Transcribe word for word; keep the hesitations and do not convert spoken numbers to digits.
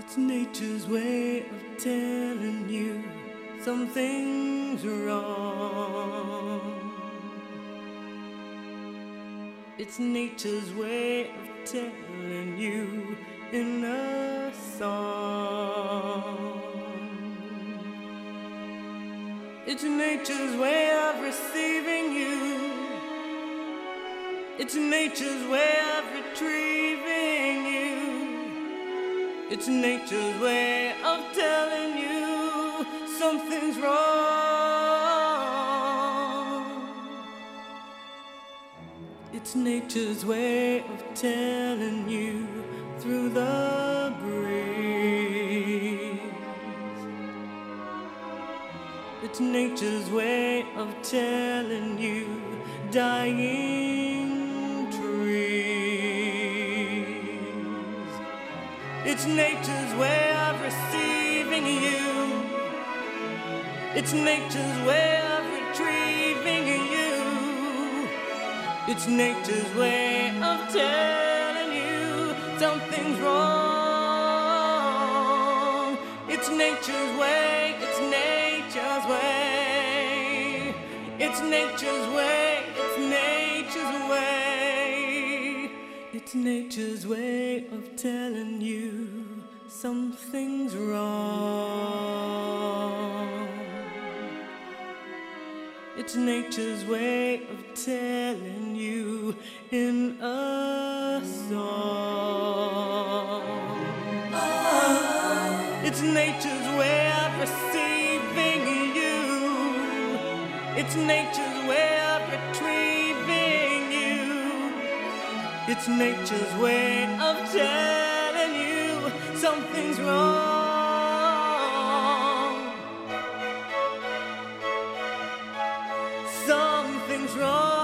It's nature's way of telling you something's wrong. It's nature's way of telling you in a song. It's nature's way of receiving you. It's nature's way of retrieving you. It's nature's way of telling you something's wrong. It's nature's way of telling you through the breeze. It's nature's way of telling you dying trees. It's nature's way of receiving you. It's nature's way of retrieving you. It's nature's way of telling you something's wrong. It's nature's way, it's nature's way. It's nature's way, it's nature's way. It's nature's way of telling you something's wrong. It's nature's way of telling you in a song. It's nature's way of receiving you. It's nature's way of retrieving you. It's nature's way of telling you something's wrong. Something's wrong.